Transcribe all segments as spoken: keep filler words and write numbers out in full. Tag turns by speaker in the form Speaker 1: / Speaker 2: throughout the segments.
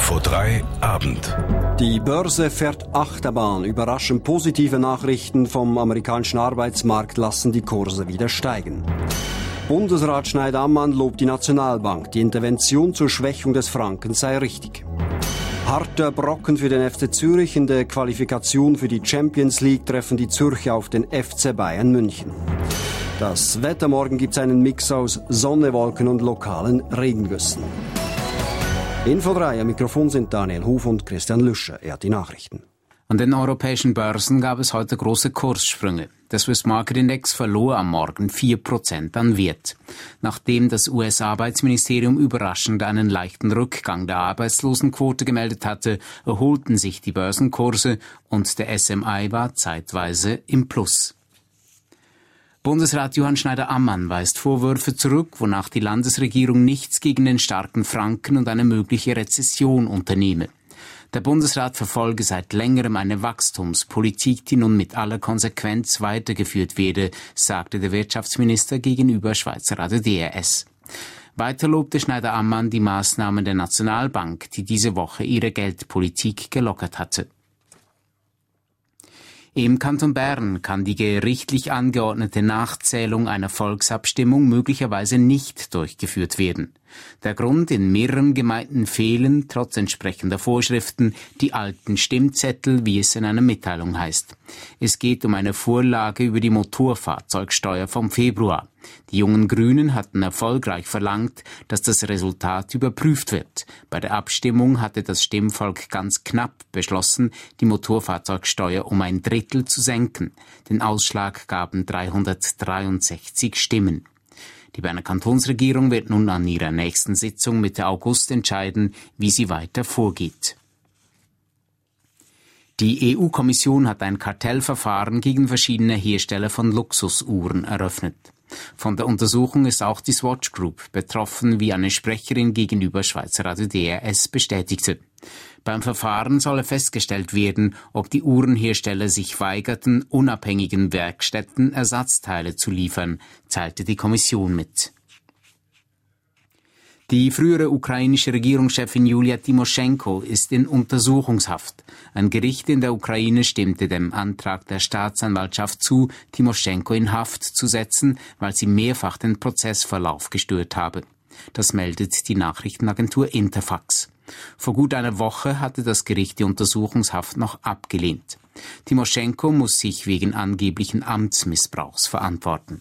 Speaker 1: Info drei Abend.
Speaker 2: Die Börse fährt Achterbahn. Überraschend positive Nachrichten vom amerikanischen Arbeitsmarkt lassen die Kurse wieder steigen. Bundesrat Schneider-Ammann lobt die Nationalbank. Die Intervention zur Schwächung des Franken sei richtig. Harter Brocken für den F C Zürich. In der Qualifikation für die Champions League treffen die Zürcher auf den F C Bayern München. Das Wetter: morgen gibt es einen Mix aus Sonne, Wolken und lokalen Regengüssen. Info drei, am Mikrofon sind Daniel Huf und Christian Lüscher. Er hat die Nachrichten.
Speaker 3: An den europäischen Börsen gab es heute große Kurssprünge. Der Swiss Market Index verlor am Morgen vier Prozent an Wert. Nachdem das U S-Arbeitsministerium überraschend einen leichten Rückgang der Arbeitslosenquote gemeldet hatte, erholten sich die Börsenkurse und der S M I war zeitweise im Plus. Bundesrat Johann Schneider-Ammann weist Vorwürfe zurück, wonach die Landesregierung nichts gegen den starken Franken und eine mögliche Rezession unternehme. Der Bundesrat verfolge seit längerem eine Wachstumspolitik, die nun mit aller Konsequenz weitergeführt werde, sagte der Wirtschaftsminister gegenüber Schweizer Radio D R S. Weiter lobte Schneider-Ammann die Maßnahmen der Nationalbank, die diese Woche ihre Geldpolitik gelockert hatte. Im Kanton Bern kann die gerichtlich angeordnete Nachzählung einer Volksabstimmung möglicherweise nicht durchgeführt werden. Der Grund: in mehreren Gemeinden fehlen, trotz entsprechender Vorschriften, die alten Stimmzettel, wie es in einer Mitteilung heißt. Es geht um eine Vorlage über die Motorfahrzeugsteuer vom Februar. Die jungen Grünen hatten erfolgreich verlangt, dass das Resultat überprüft wird. Bei der Abstimmung hatte das Stimmvolk ganz knapp beschlossen, die Motorfahrzeugsteuer um ein Drittel zu senken. Den Ausschlag gaben dreihundertdreiundsechzig Stimmen. Die Berner Kantonsregierung wird nun an ihrer nächsten Sitzung Mitte August entscheiden, wie sie weiter vorgeht. Die E U-Kommission hat ein Kartellverfahren gegen verschiedene Hersteller von Luxusuhren eröffnet. Von der Untersuchung ist auch die Swatch Group betroffen, wie eine Sprecherin gegenüber Schweizer Radio D R S bestätigte. Beim Verfahren solle festgestellt werden, ob die Uhrenhersteller sich weigerten, unabhängigen Werkstätten Ersatzteile zu liefern, teilte die Kommission mit. Die frühere ukrainische Regierungschefin Julia Timoschenko ist in Untersuchungshaft. Ein Gericht in der Ukraine stimmte dem Antrag der Staatsanwaltschaft zu, Timoschenko in Haft zu setzen, weil sie mehrfach den Prozessverlauf gestört habe. Das meldet die Nachrichtenagentur Interfax. Vor gut einer Woche hatte das Gericht die Untersuchungshaft noch abgelehnt. Timoschenko muss sich wegen angeblichen Amtsmissbrauchs verantworten.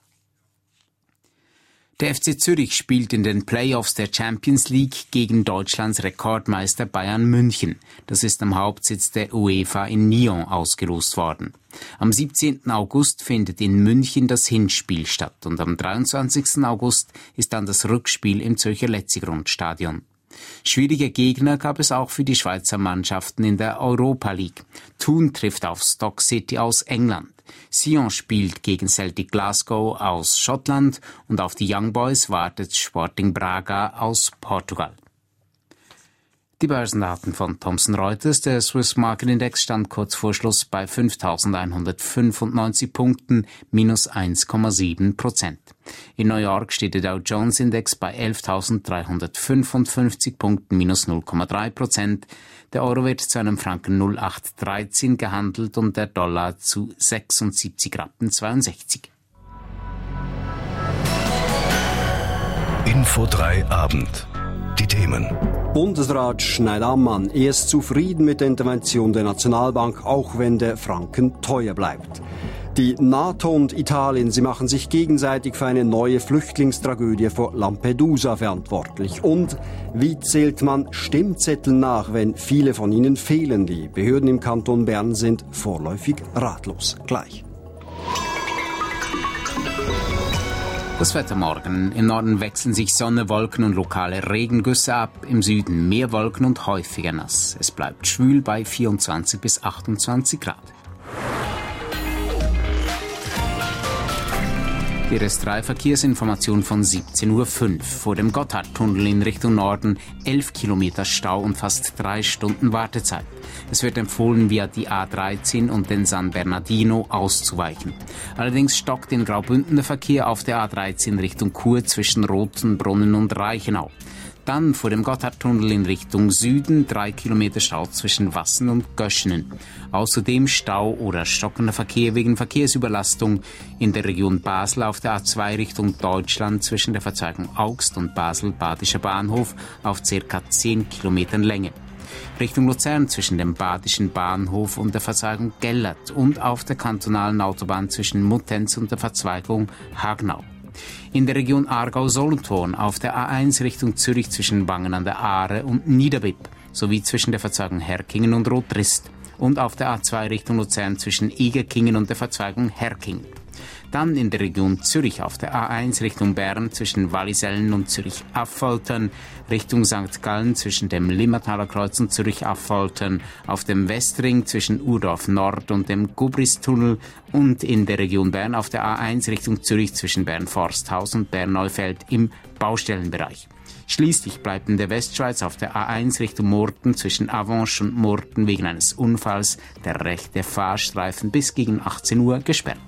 Speaker 3: Der F C Zürich spielt in den Playoffs der Champions League gegen Deutschlands Rekordmeister Bayern München. Das ist am Hauptsitz der UEFA in Nyon ausgelost worden. Am siebzehnten August findet in München das Hinspiel statt und am dreiundzwanzigsten August ist dann das Rückspiel im Zürcher Letzigrund-Stadion. Schwierige Gegner gab es auch für die Schweizer Mannschaften in der Europa League. Thun trifft auf Stoke City aus England. Sion spielt gegen Celtic Glasgow aus Schottland und auf die Young Boys wartet Sporting Braga aus Portugal. Die Börsendaten von Thomson Reuters. Der Swiss Market Index stand kurz vor Schluss bei fünftausendeinhundertfünfundneunzig Punkten, minus eins Komma sieben Prozent. In New York steht der Dow Jones Index bei elftausenddreihundertfünfundfünfzig Punkten, minus null Komma drei Prozent. Der Euro wird zu einem Franken null Komma acht dreizehn gehandelt und der Dollar zu sechsundsiebzig Rappen zweiundsechzig.
Speaker 1: Info drei Abend. Die Themen.
Speaker 2: Bundesrat Schneider-Ammann: er ist zufrieden mit der Intervention der Nationalbank, auch wenn der Franken teuer bleibt. Die NATO und Italien, sie machen sich gegenseitig für eine neue Flüchtlingstragödie vor Lampedusa verantwortlich. Und wie zählt man Stimmzettel nach, wenn viele von ihnen fehlen? Die Behörden im Kanton Bern sind vorläufig ratlos. Gleich.
Speaker 3: Das Wetter morgen. Im Norden wechseln sich Sonne, Wolken und lokale Regengüsse ab. Im Süden mehr Wolken und häufiger nass. Es bleibt schwül bei vierundzwanzig bis achtundzwanzig Grad. Die R S drei Verkehrsinformation von siebzehn Uhr fünf. Vor dem Gotthardtunnel in Richtung Norden elf Kilometer Stau und fast drei Stunden Wartezeit. Es wird empfohlen, via die A dreizehn und den San Bernardino auszuweichen. Allerdings stockt in Graubünden der Verkehr auf der A dreizehn Richtung Chur zwischen Rotenbrunnen und Reichenau. Dann vor dem Gotthardtunnel in Richtung Süden drei Kilometer Stau zwischen Wassen und Göschenen. Außerdem Stau oder stockender Verkehr wegen Verkehrsüberlastung in der Region Basel auf der A zwei Richtung Deutschland zwischen der Verzweigung Augst und Basel-Badischer Bahnhof auf ca. zehn Kilometern Länge. Richtung Luzern zwischen dem Badischen Bahnhof und der Verzweigung Gellert und auf der kantonalen Autobahn zwischen Muttenz und der Verzweigung Hagnau. In der Region Aargau-Solothurn auf der A eins Richtung Zürich zwischen Wangen an der Aare und Niederbipp sowie zwischen der Verzweigung Herkingen und Rotrist und auf der A zwei Richtung Luzern zwischen Egerkingen und der Verzweigung Herkingen. Dann in der Region Zürich auf der A eins Richtung Bern zwischen Wallisellen und Zürich-Affoltern, Richtung Sankt Gallen zwischen dem Limmertaler Kreuz und Zürich-Affoltern, auf dem Westring zwischen Urdorf Nord und dem Gubristunnel und in der Region Bern auf der A eins Richtung Zürich zwischen Bern-Forsthaus und Bern-Neufeld im Baustellenbereich. Schließlich bleibt in der Westschweiz auf der A eins Richtung Murten zwischen Avenches und Murten wegen eines Unfalls der rechte Fahrstreifen bis gegen achtzehn Uhr gesperrt.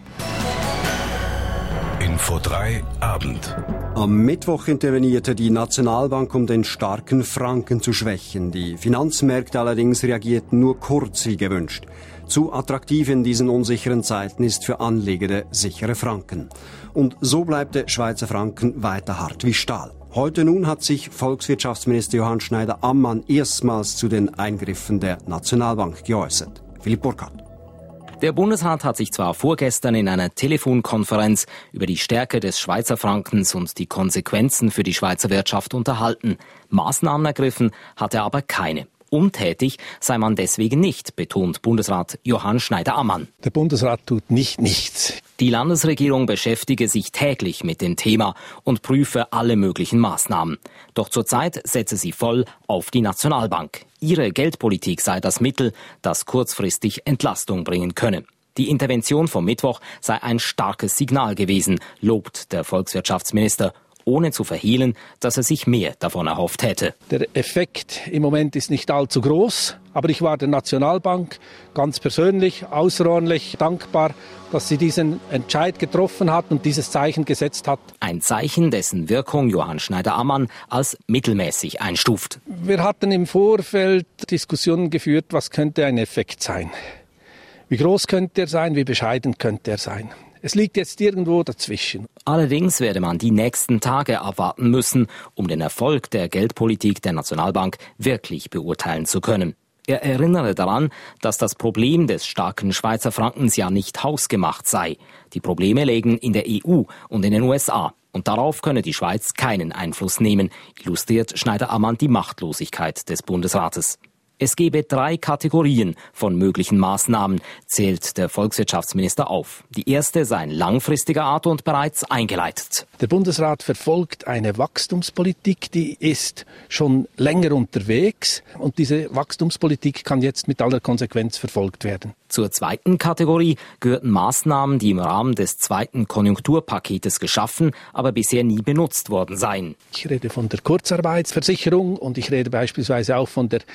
Speaker 1: Info drei Abend.
Speaker 2: Am Mittwoch intervenierte die Nationalbank, um den starken Franken zu schwächen. Die Finanzmärkte allerdings reagierten nur kurz wie gewünscht. Zu attraktiv in diesen unsicheren Zeiten ist für Anleger der sichere Franken. Und so bleibt der Schweizer Franken weiter hart wie Stahl. Heute nun hat sich Volkswirtschaftsminister Johann Schneider-Ammann erstmals zu den Eingriffen der Nationalbank geäußert. Philipp Burkhardt.
Speaker 4: Der Bundesrat hat sich zwar vorgestern in einer Telefonkonferenz über die Stärke des Schweizer Frankens und die Konsequenzen für die Schweizer Wirtschaft unterhalten. Maßnahmen ergriffen hat er aber keine. Untätig sei man deswegen nicht, betont Bundesrat Johann Schneider-Ammann.
Speaker 5: Der Bundesrat tut nicht nichts.
Speaker 4: Die Landesregierung beschäftige sich täglich mit dem Thema und prüfe alle möglichen Maßnahmen. Doch zurzeit setze sie voll auf die Nationalbank. Ihre Geldpolitik sei das Mittel, das kurzfristig Entlastung bringen könne. Die Intervention vom Mittwoch sei ein starkes Signal gewesen, lobt der Volkswirtschaftsminister, ohne zu verhehlen, dass er sich mehr davon erhofft hätte.
Speaker 5: Der Effekt im Moment ist nicht allzu groß, aber ich war der Nationalbank ganz persönlich außerordentlich dankbar, dass sie diesen Entscheid getroffen hat und dieses Zeichen gesetzt hat.
Speaker 4: Ein Zeichen, dessen Wirkung Johann Schneider-Ammann als mittelmäßig einstuft.
Speaker 5: Wir hatten im Vorfeld Diskussionen geführt, was könnte ein Effekt sein? Wie groß könnte er sein, wie bescheiden könnte er sein? Es liegt jetzt irgendwo dazwischen.
Speaker 4: Allerdings werde man die nächsten Tage abwarten müssen, um den Erfolg der Geldpolitik der Nationalbank wirklich beurteilen zu können. Er erinnere daran, dass das Problem des starken Schweizer Frankens ja nicht hausgemacht sei. Die Probleme lägen in der E U und in den U S A. Und darauf könne die Schweiz keinen Einfluss nehmen, illustriert Schneider-Ammann die Machtlosigkeit des Bundesrates. Es gebe drei Kategorien von möglichen Maßnahmen, zählt der Volkswirtschaftsminister auf. Die erste sei langfristiger Art und bereits eingeleitet.
Speaker 5: Der Bundesrat verfolgt eine Wachstumspolitik, die ist schon länger unterwegs und diese Wachstumspolitik kann jetzt mit aller Konsequenz verfolgt werden.
Speaker 4: Zur zweiten Kategorie gehörten Maßnahmen, die im Rahmen des zweiten Konjunkturpaketes geschaffen, aber bisher nie benutzt worden seien.
Speaker 5: Ich rede von der Kurzarbeitsversicherung und ich rede beispielsweise auch von der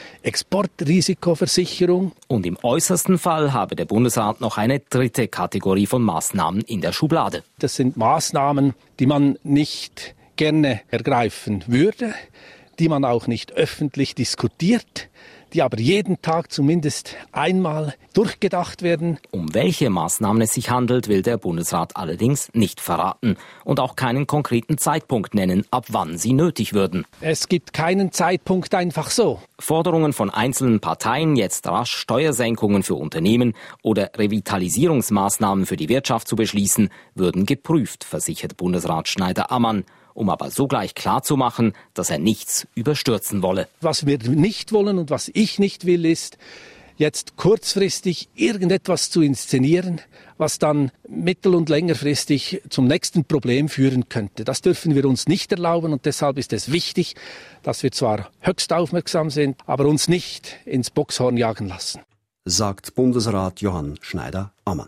Speaker 5: Exportrisikoversicherung.
Speaker 4: Und im äußersten Fall habe der Bundesrat noch eine dritte Kategorie von Maßnahmen in der Schublade.
Speaker 5: Das sind Maßnahmen, die man nicht gerne ergreifen würde, die man auch nicht öffentlich diskutiert, die aber jeden Tag zumindest einmal durchgedacht werden.
Speaker 4: Um welche Maßnahmen es sich handelt, will der Bundesrat allerdings nicht verraten und auch keinen konkreten Zeitpunkt nennen, ab wann sie nötig würden.
Speaker 5: Es gibt keinen Zeitpunkt einfach so.
Speaker 4: Forderungen von einzelnen Parteien, jetzt rasch Steuersenkungen für Unternehmen oder Revitalisierungsmaßnahmen für die Wirtschaft zu beschließen, würden geprüft, versichert Bundesrat Schneider-Ammann. Um aber sogleich klarzumachen, dass er nichts überstürzen wolle.
Speaker 5: Was wir nicht wollen und was ich nicht will, ist, jetzt kurzfristig irgendetwas zu inszenieren, was dann mittel- und längerfristig zum nächsten Problem führen könnte. Das dürfen wir uns nicht erlauben und deshalb ist es wichtig, dass wir zwar höchst aufmerksam sind, aber uns nicht ins Boxhorn jagen lassen.
Speaker 2: Sagt Bundesrat Johann Schneider-Ammann.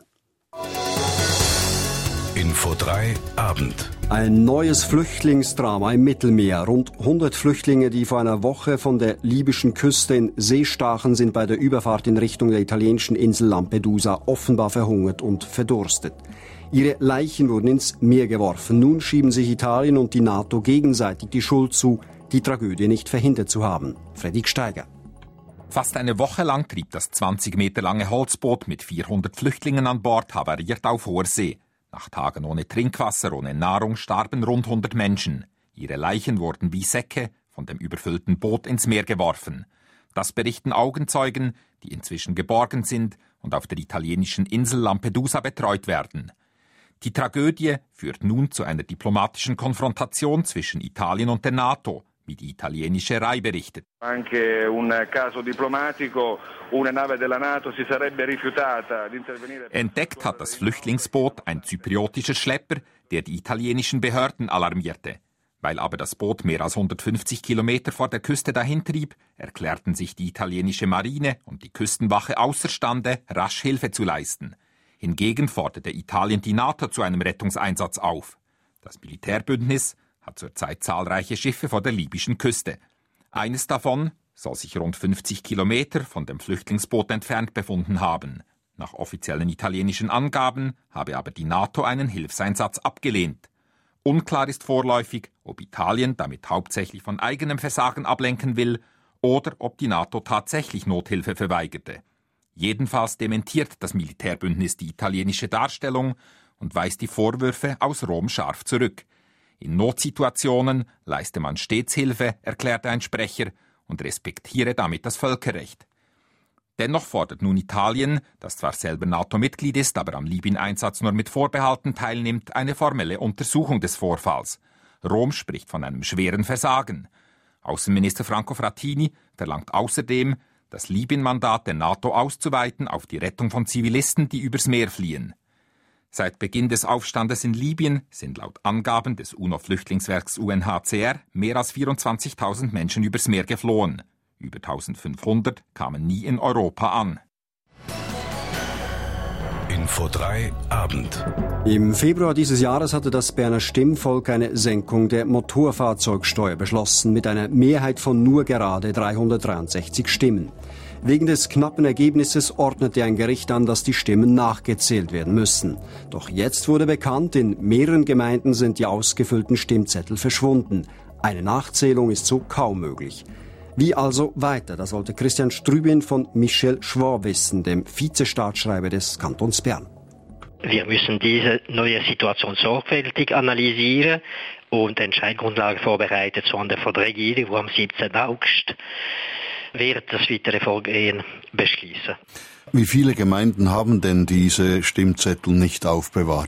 Speaker 1: Info drei Abend.
Speaker 2: Ein neues Flüchtlingsdrama im Mittelmeer. Rund hundert Flüchtlinge, die vor einer Woche von der libyschen Küste in See stachen, sind bei der Überfahrt in Richtung der italienischen Insel Lampedusa offenbar verhungert und verdurstet. Ihre Leichen wurden ins Meer geworfen. Nun schieben sich Italien und die NATO gegenseitig die Schuld zu. die Tragödie nicht verhindert zu haben. Fredrik Steiger.
Speaker 6: Fast eine Woche lang trieb das zwanzig Meter lange Holzboot mit vierhundert Flüchtlingen an Bord havariert auf hoher See. Nach Tagen ohne Trinkwasser, ohne Nahrung starben rund hundert Menschen. Ihre Leichen wurden wie Säcke von dem überfüllten Boot ins Meer geworfen. Das berichten Augenzeugen, die inzwischen geborgen sind und auf der italienischen Insel Lampedusa betreut werden. Die Tragödie führt nun zu einer diplomatischen Konfrontation zwischen Italien und der NATO, wie die italienische R A I berichtet.
Speaker 7: Anche un caso diplomatico, una nave della NATO si sarebbe rifiutata di intervenire.
Speaker 6: Entdeckt hat das Flüchtlingsboot ein zypriotischer Schlepper, der die italienischen Behörden alarmierte. Weil aber das Boot mehr als hundertfünfzig Kilometer vor der Küste dahintrieb, erklärten sich die italienische Marine und die Küstenwache außerstande, rasch Hilfe zu leisten. Hingegen forderte Italien die NATO zu einem Rettungseinsatz auf. Das Militärbündnis hat zurzeit zahlreiche Schiffe vor der libyschen Küste. Eines davon soll sich rund fünfzig Kilometer von dem Flüchtlingsboot entfernt befunden haben. Nach offiziellen italienischen Angaben habe aber die NATO einen Hilfseinsatz abgelehnt. Unklar ist vorläufig, ob Italien damit hauptsächlich von eigenem Versagen ablenken will oder ob die NATO tatsächlich Nothilfe verweigerte. Jedenfalls dementiert das Militärbündnis die italienische Darstellung und weist die Vorwürfe aus Rom scharf zurück. In Notsituationen leiste man stets Hilfe, erklärte ein Sprecher, und respektiere damit das Völkerrecht. Dennoch fordert nun Italien, das zwar selber NATO-Mitglied ist, aber am Libyen-Einsatz nur mit Vorbehalten teilnimmt, eine formelle Untersuchung des Vorfalls. Rom spricht von einem schweren Versagen. Außenminister Franco Frattini verlangt außerdem, das Libyen-Mandat der NATO auszuweiten auf die Rettung von Zivilisten, die übers Meer fliehen. Seit Beginn des Aufstandes in Libyen sind laut Angaben des UNO-Flüchtlingswerks U N H C R mehr als vierundzwanzigtausend Menschen übers Meer geflohen. Über eintausendfünfhundert kamen nie in Europa an.
Speaker 1: Info drei Abend.
Speaker 2: Im Februar dieses Jahres hatte das Berner Stimmvolk eine Senkung der Motorfahrzeugsteuer beschlossen, mit einer Mehrheit von nur gerade dreihundertdreiundsechzig Stimmen. Wegen des knappen Ergebnisses ordnete ein Gericht an, dass die Stimmen nachgezählt werden müssen. Doch jetzt wurde bekannt, in mehreren Gemeinden sind die ausgefüllten Stimmzettel verschwunden. Eine Nachzählung ist so kaum möglich. Wie also weiter? Das wollte Christian Strübin von Michel Schwab wissen, dem Vizestaatsschreiber des Kantons Bern.
Speaker 8: Wir müssen diese neue Situation sorgfältig analysieren und Entscheidungsgrundlage vorbereitet, so an der Regierung, wo am siebzehnten August wird das weitere Vorgehen beschließen.
Speaker 9: Wie viele Gemeinden haben denn diese Stimmzettel nicht aufbewahrt?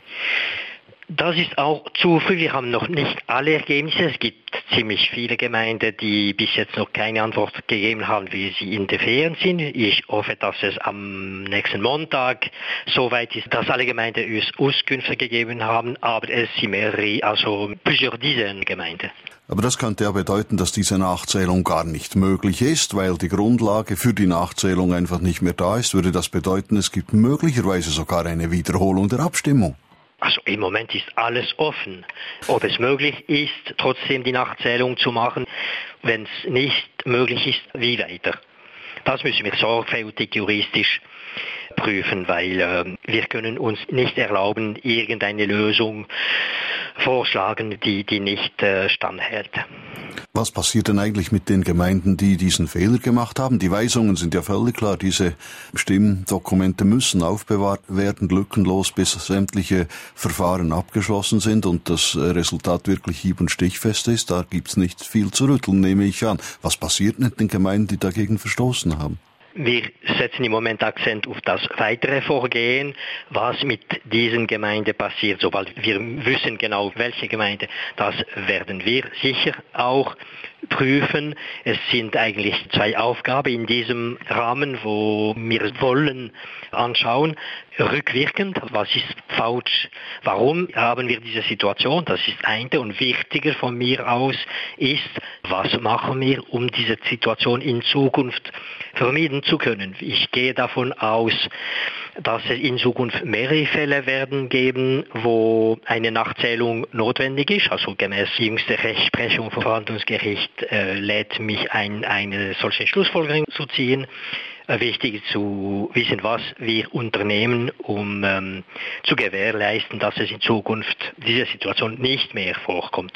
Speaker 8: Das ist auch zu früh. Wir haben noch nicht alle Ergebnisse. Es gibt ziemlich viele Gemeinden, die bis jetzt noch keine Antwort gegeben haben, wie sie in den Ferien sind. Ich hoffe, dass es am nächsten Montag soweit ist, dass alle Gemeinden uns Auskünfte gegeben haben, aber es sind mehrere, also plusieurs dizaines Gemeinden.
Speaker 9: Aber das könnte ja bedeuten, dass diese Nachzählung gar nicht möglich ist, weil die Grundlage für die Nachzählung einfach nicht mehr da ist. Würde das bedeuten, es gibt möglicherweise sogar eine Wiederholung der Abstimmung?
Speaker 8: Also im Moment ist alles offen. Ob es möglich ist, trotzdem die Nachzählung zu machen, wenn es nicht möglich ist, wie weiter. Das müssen wir sorgfältig juristisch prüfen, weil äh, wir können uns nicht erlauben, irgendeine Lösung vorschlagen, die, die nicht äh, standhält.
Speaker 9: Was passiert denn eigentlich mit den Gemeinden, die diesen Fehler gemacht haben? Die Weisungen sind ja völlig klar. Diese Stimmdokumente müssen aufbewahrt werden, lückenlos, bis sämtliche Verfahren abgeschlossen sind und das Resultat wirklich hieb- und stichfest ist. Da gibt's nicht viel zu rütteln, nehme ich an. Was passiert mit den Gemeinden, die dagegen verstoßen haben?
Speaker 8: Wir setzen im Moment Akzent auf das weitere Vorgehen, was mit diesen Gemeinden passiert. Sobald wir wissen genau, welche Gemeinde, das werden wir sicher auch prüfen. Es sind eigentlich zwei Aufgaben in diesem Rahmen, wo wir wollen anschauen, rückwirkend, was ist falsch, warum haben wir diese Situation, das ist eine, und wichtiger von mir aus ist, was machen wir, um diese Situation in Zukunft vermeiden zu können. Ich gehe davon aus, dass es in Zukunft mehrere Fälle werden geben, wo eine Nachzählung notwendig ist. Also gemäß jüngster Rechtsprechung vom Verwaltungsgericht äh, lädt mich ein, eine solche Schlussfolgerung zu ziehen. Äh, wichtig zu wissen, was wir unternehmen, um ähm, zu gewährleisten, dass es in Zukunft diese Situation nicht mehr vorkommt.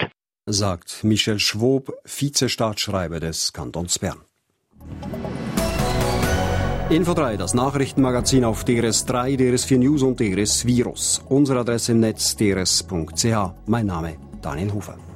Speaker 2: sagt Michel Schwob, Vizestaatsschreiber des Kantons Bern. Info drei, das Nachrichtenmagazin auf D R S drei, D R S vier News und D R S Virus. Unsere Adresse im Netz d r s punkt c h. Mein Name Daniel Hofer.